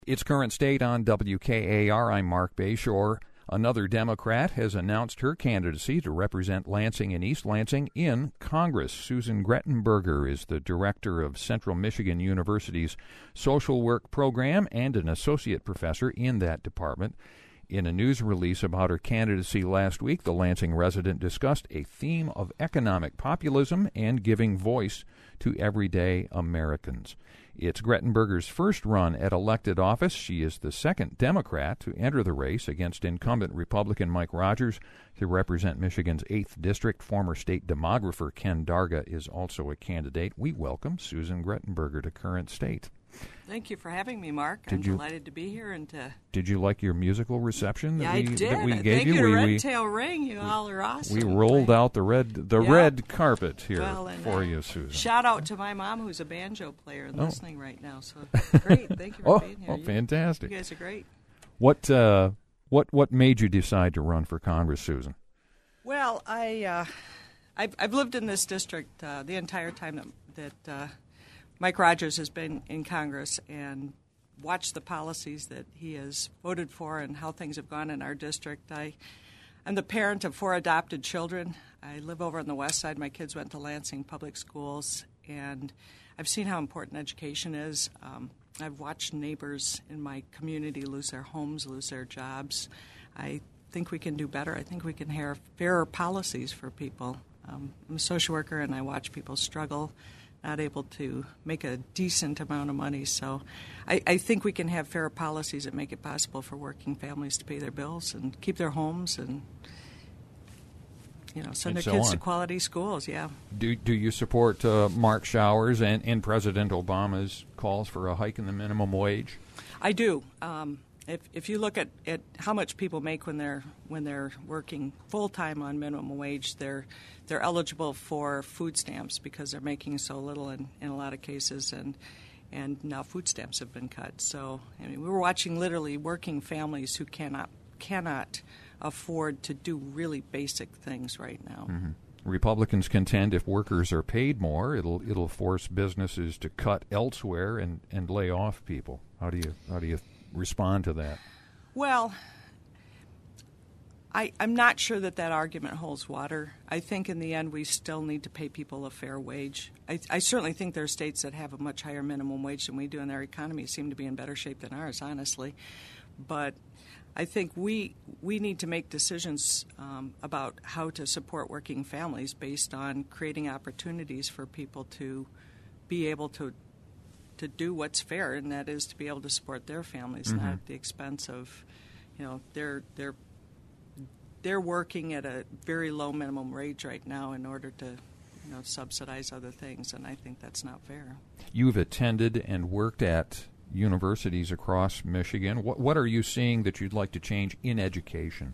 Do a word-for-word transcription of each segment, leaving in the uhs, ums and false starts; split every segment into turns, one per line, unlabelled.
It's Current State on W K A R. I'm Mark Bayshore. Another Democrat has announced her candidacy to represent Lansing and East Lansing in Congress. Susan Grettenberger is the director of Central Michigan University's social work program and an associate professor in that department. In a news release about her candidacy last week, the Lansing resident discussed a theme of economic populism and giving voice to everyday Americans. It's Grettenberger's first run at elected office. She is the second Democrat to enter the race against incumbent Republican Mike Rogers to represent Michigan's eighth District. Former state demographer Ken Darga is also a candidate. We welcome Susan Grettenberger to Current State.
Thank you for having me, Mark.
Did
I'm
you,
delighted to be here and to.
Did you like your musical reception that
yeah,
we
I did.
that we
Thank
gave
you?
you?
To
we,
Red
we,
Tail Ring, you all are awesome.
We rolled
right?
out the red the
yeah.
red carpet here
well, and,
for
uh,
you, Susan.
Shout out to my mom, who's a banjo player and
oh.
listening right now. So great, thank you for
oh,
being here.
Oh,
you,
fantastic!
You guys are great.
What uh, what what made you decide to run for Congress, Susan?
Well, I uh, I've, I've lived in this district uh, the entire time that that uh, Mike Rogers has been in Congress, and watch the policies that he has voted for and how things have gone in our district. I, I'm the parent of four adopted children. I live over on the west side. My kids went to Lansing Public Schools, and I've seen how important education is. Um, I've watched neighbors in my community lose their homes, lose their jobs. I think we can do better. I think we can have fairer policies for people. Um, I'm a social worker, and I watch people struggle, not able to make a decent amount of money. So I, I think we can have fairer policies that make it possible for working families to pay their bills and keep their homes and, you know, send
and
their
so
kids
on.
to quality schools, yeah.
Do do you support uh, Mark Showers and, and President Obama's calls for a hike in the minimum wage?
I do. Um, if if you look at, at how much people make when they're when they're working full time on minimum wage, they're they're eligible for food stamps because they're making so little in, in a lot of cases, and and now food stamps have been cut. So I mean, we were watching literally working families who cannot cannot afford to do really basic things right now.
Mm-hmm. Republicans contend if workers are paid more, it'll it'll force businesses to cut elsewhere and, and lay off people. How do you how do you respond to that?
Well, I, I'm not sure that that argument holds water. I think in the end we still need to pay people a fair wage. I, I certainly think there are states that have a much higher minimum wage than we do, and their economies seem to be in better shape than ours, honestly. But I think we we need to make decisions um, about how to support working families based on creating opportunities for people to be able to to do what's fair, and that is to be able to support their families, mm-hmm. not at the expense of, you know, they're they're they're working at a very low minimum wage right now in order to, you know, subsidize other things, and I think that's not fair.
You've attended and worked at universities across Michigan. What what are you seeing that you'd like to change in education?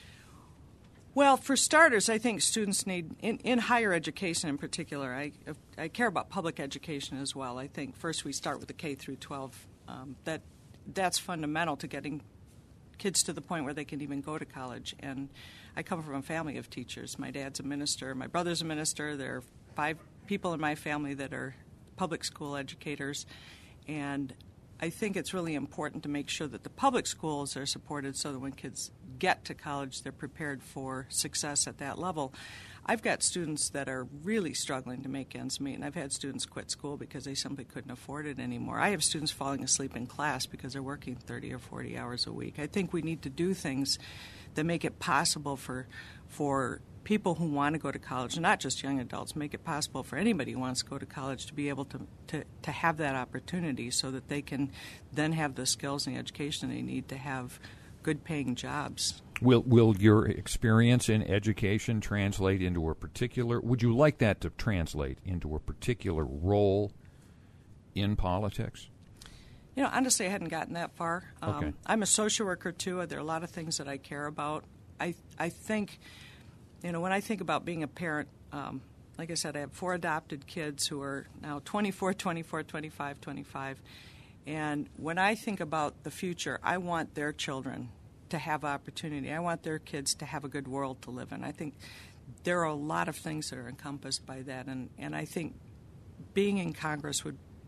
Well, for starters, I think students need, in, in higher education in particular, I, I care about public education as well. I think first we start with the K through twelve. Um, that that's fundamental to getting kids to the point where they can even go to college. And I come from a family of teachers. My dad's a minister. My brother's a minister. There are five people in my family that are public school educators. And I think it's really important to make sure that the public schools are supported so that when kids get to college, they're prepared for success at that level. I've got students that are really struggling to make ends meet, and I've had students quit school because they simply couldn't afford it anymore. I have students falling asleep in class because they're working thirty or forty hours a week. I think we need to do things that make it possible for for people who want to go to college, and not just young adults, make it possible for anybody who wants to go to college to be able to, to, to have that opportunity so that they can then have the skills and the education they need to have good-paying jobs.
Will will your experience in education translate into a particular, would you like that to translate into a particular role in politics?
You know, honestly, I hadn't gotten that far. Um,
okay.
I'm a social worker, too. There are a lot of things that I care about. I I think, you know, when I think about being a parent, um, like I said, I have four adopted kids who are now twenty-four, twenty-four, twenty-five, twenty-five. And when I think about the future, I want their children to have opportunity. I want their kids to have a good world to live in. I think there are a lot of things that are encompassed by that. And, and I think being in Congress would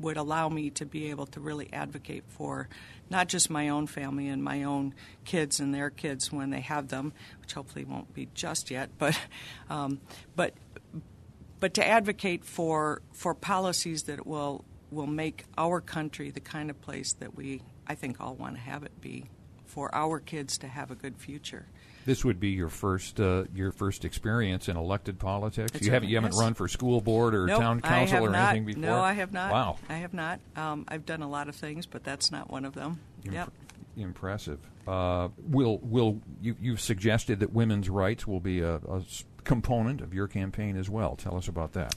would allow me to be able to really advocate for not just my own family and my own kids and their kids when they have them, which hopefully won't be just yet, but um, but but to advocate for for policies that will will make our country the kind of place that we, I think, all want to have it be, for our kids to have a good future.
This would be your first uh, your first experience in elected politics.
That's
you haven't
right,
you haven't
yes.
run for school board or
Nope,
town
I
council
have
or
not.
anything before.
No, I have not.
Wow,
I have not. Um, I've done a lot of things, but that's not one of them.
Imp-
Yep.
Impressive. Uh, will will you you've suggested that women's rights will be a, a s- component of your campaign as well. Tell us about that.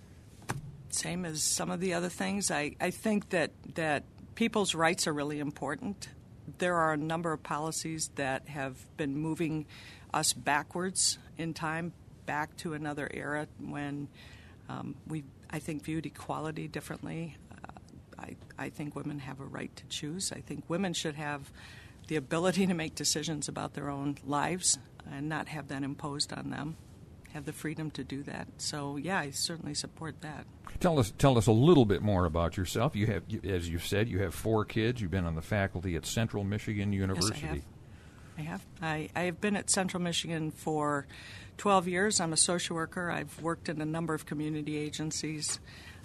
Same as some of the other things. I, I think that that people's rights are really important. There are a number of policies that have been moving us backwards in time, back to another era when um, we, I think, viewed equality differently. Uh, I, I think women have a right to choose. I think women should have the ability to make decisions about their own lives and not have that imposed on them, have the freedom to do that. So, yeah, I certainly support that.
Tell us tell us a little bit more about yourself. You have, you, as you said, you have four kids. You've been on the faculty at Central Michigan University.
Yes, I have. I have. I, I have been at Central Michigan for twelve years. I'm a social worker. I've worked in a number of community agencies.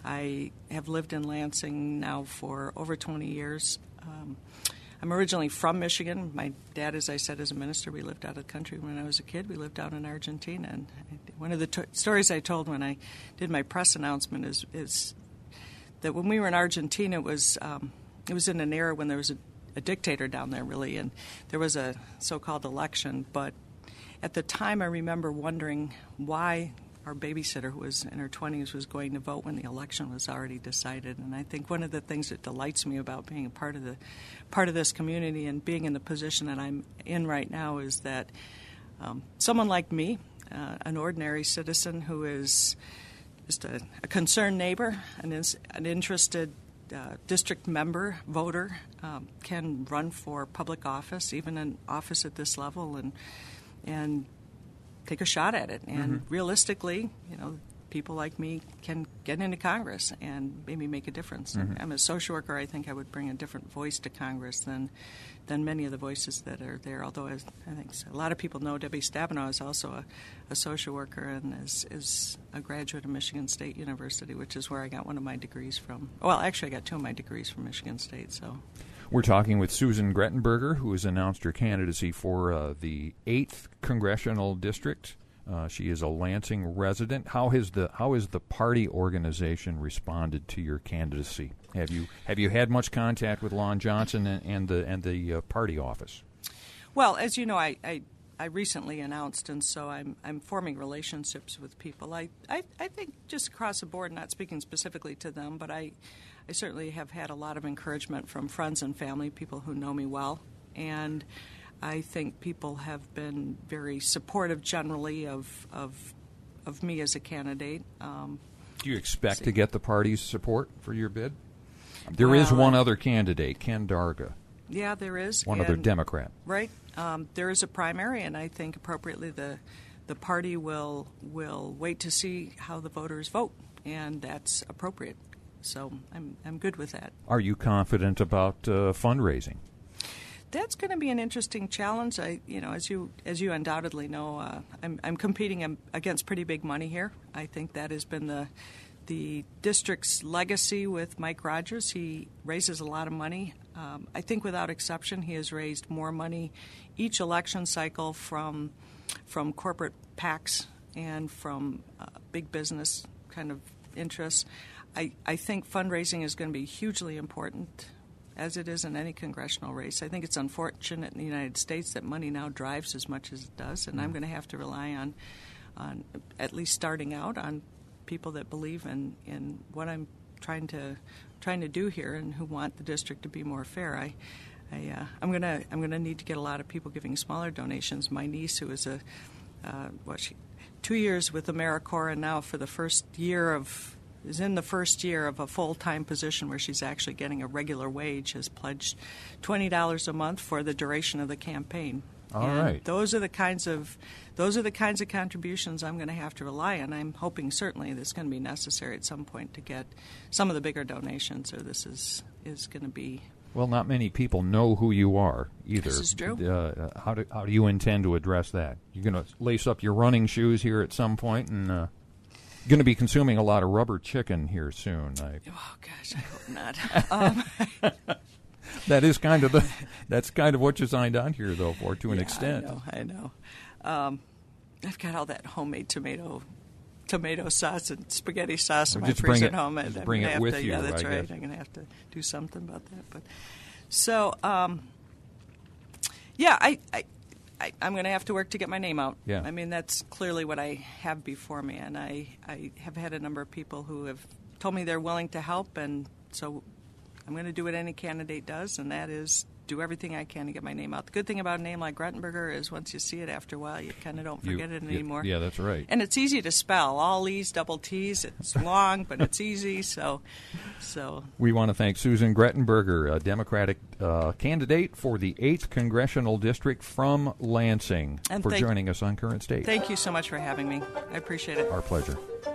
I have lived in Lansing now for over twenty years. Um, I'm originally from Michigan. My dad, as I said, is a minister. We lived out of the country when I was a kid. We lived out in Argentina. And one of the t- stories I told when I did my press announcement is, is that when we were in Argentina, it was um, it was in an era when there was a a dictator down there, really, and there was a so-called election. But at the time, I remember wondering why our babysitter, who was in her twenties, was going to vote when the election was already decided. And I think one of the things that delights me about being a part of the part of this community and being in the position that I'm in right now is that um, someone like me, uh, an ordinary citizen who is just a, a concerned neighbor, an, is, an interested Uh, district member, voter, um, can run for public office, even an office at this level, and and take a shot at it. And
Mm-hmm.
realistically, you know, people like me can get into Congress and maybe make a difference.
Mm-hmm.
I'm a social worker. I think I would bring a different voice to Congress than than many of the voices that are there. Although I, I think a lot of people know Debbie Stabenow is also a, a social worker and is, is a graduate of Michigan State University, which is where I got one of my degrees from. Well, actually, I got two of my degrees from Michigan State. So,
We're talking with Susan Grettenberger, who has announced her candidacy for uh, the eighth Congressional District. Uh, she is a Lansing resident. How has the how has the party organization responded to your candidacy? Have you have you had much contact with Lon Johnson and, and the and the uh, party office?
well, as you know, I, I I recently announced, and so I'm I'm forming relationships with people. I, I, I think just across the board, not speaking specifically to them, but I I certainly have had a lot of encouragement from friends and family, people who know me well, and I think people have been very supportive generally of of, of me as a candidate. Um,
Do you expect to get the party's support for your bid? There is
Well,
one
I-
other candidate, Ken Darga,
yeah, there is.
one other
and-
Democrat.
Right. Um, there is a primary, and I think appropriately the the party will will wait to see how the voters vote, and that's appropriate. So I'm I'm good with that.
Are you confident about uh, fundraising?
That's going to be an interesting challenge. I, you know, as you as you undoubtedly know, uh, I'm I'm competing against pretty big money here. I think that has been the the district's legacy with Mike Rogers. He raises a lot of money. Um, I think without exception, he has raised more money each election cycle from from corporate PACs and from uh, big business kind of interests. I, I think fundraising is going to be hugely important, as it is in any congressional race. I think it's unfortunate in the United States that money now drives as much as it does, and I'm going to have to rely on, on at least starting out, on people that believe in, in what I'm trying to trying to do here and who want the district to be more fair. I, I uh, I'm gonna I'm gonna need to get a lot of people giving smaller donations. My niece, who is a uh, what she two years with AmeriCorps, and now for the first year of is in the first year of a full-time position where she's actually getting a regular wage, has pledged twenty dollars a month for the duration of the campaign.
All
and
right.
Those are the kinds of those are the kinds of contributions I'm going to have to rely on. I'm hoping certainly that's going to be necessary at some point to get some of the bigger donations, or this is is going to be.
Well, not many people know who you are either.
This is true.
Uh, how do how do you intend to address that? You're going to lace up your running shoes here at some point, and uh, going to be consuming a lot of rubber chicken here soon. I,
oh gosh, I hope not. um,
that is kind of the that's kind of what you signed on here, though, for to an
yeah,
extent.
I know. I know. Um, I've got all that homemade tomato. tomato sauce and spaghetti sauce in my
Just
freezer
bring
at
it-
home.
just
I'm
bring
gonna
it
have
with
to,
you,
Yeah, that's
I
right.
guess.
I'm going to have to do something about that. But so, um, yeah, I, I, I, I'm going to have to work to get my name out.
Yeah.
I mean, that's clearly what I have before me, and I, I have had a number of people who have told me they're willing to help, and so I'm going to do what any candidate does, and that is do everything I can to get my name out. The good thing about a name like Grettenberger is once you see it after a while, you kind of don't
You-
forget it
you-
anymore.
Yeah, that's right.
And it's easy to spell. All E's, double T's. It's long, but it's easy. So, so
We want to thank Susan Grettenberger, a Democratic uh, candidate for the eighth Congressional District from Lansing,
And
for
thank-
joining us on Current State.
thank you so much for having me. I appreciate it.
Our pleasure.